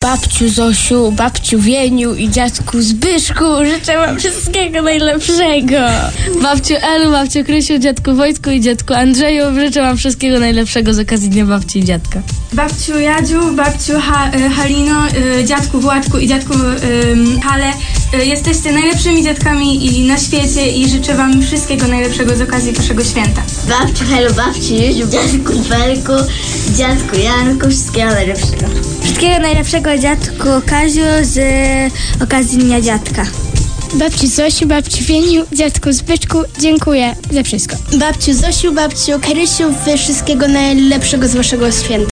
babciu Zosiu, babciu Wieniu i dziadku Zbyszku życzę wam wszystkiego najlepszego. Babciu Elu, babciu Krysiu, dziadku Wojtku i dziadku Andrzeju życzę wam wszystkiego najlepszego z okazji Dnia Babci i Dziadka. Babciu Jadziu, babciu Halino, dziadku Władku i dziadku Hale. Jesteście najlepszymi dziadkami i na świecie i życzę wam wszystkiego najlepszego z okazji waszego święta. Babciu Helu, babciu Józiu, dziadku Felku, dziadku Janku, wszystkiego najlepszego. Wszystkiego najlepszego dziadku Kaziu z okazji Dnia Dziadka. Babci Zosiu, babci Wieniu, dziadku Zbyszku, dziękuję za wszystko. Babciu Zosiu, babciu Krysiu, wszystkiego najlepszego z waszego święta.